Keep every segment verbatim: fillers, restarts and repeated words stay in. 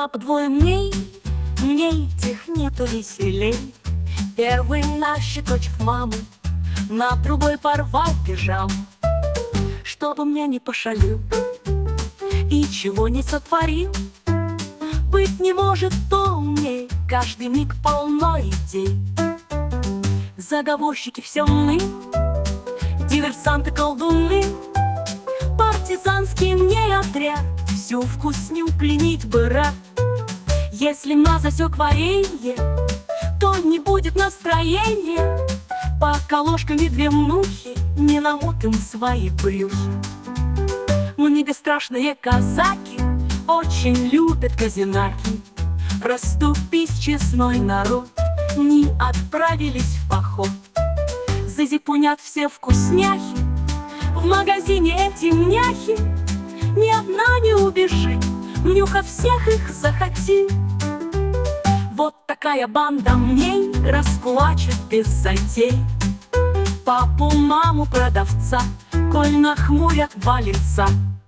папа двое мней, мне этих нету веселей. Первый на щекочет маму, на другой порвал пижаму, чтобы мне не пошалил и чего не сотворил. Быть не может то умней, каждый миг полно идей. Заговорщики все умны, диверсанты-колдуны, партизанский мне отряд всю вкусню пленить бы рад. Если на засек варенье, то не будет настроения, пока ложками две мухи не намутим свои брюхи. Мы бесстрашные казаки очень любят казинаки. Расступись, честной народ, не отправились в поход. Зазипунят все вкусняхи, в магазине эти няхи. Ни одна не убежит, Мнюха всех их захотит. Вот такая банда мней раскулачит без затей папу, маму, продавца, коль нахмурят два лица.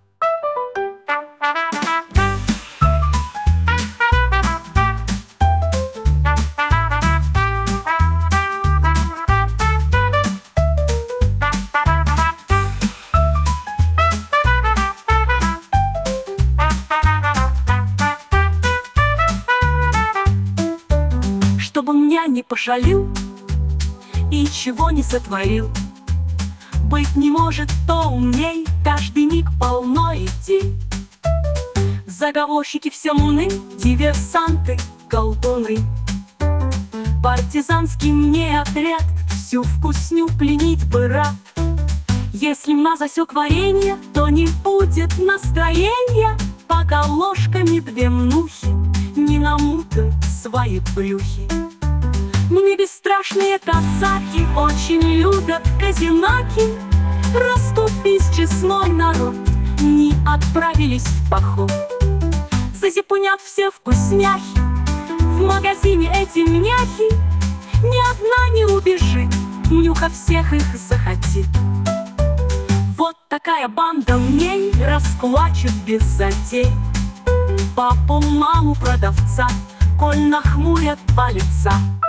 Чтобы меня не пошалил и чего не сотворил. Быть не может то умней, каждый миг полно идей. Заговорщики все умны, диверсанты, колдуны, партизанский мне отряд всю вкусню пленить бы рад. Если на засек варенье, то не будет настроения, пока ложками две мнухи не намутят свои брюхи. Мы бесстрашные казаки очень любят казинаки. Расступись, честной народ, не отправились в поход. Зазипунят все вкусняхи, в магазине эти няхи. Ни одна не убежит, Мнюха всех их захотит. Вот такая банда мней раскулачит без затей папу, маму, продавца, коль нахмурят два лица.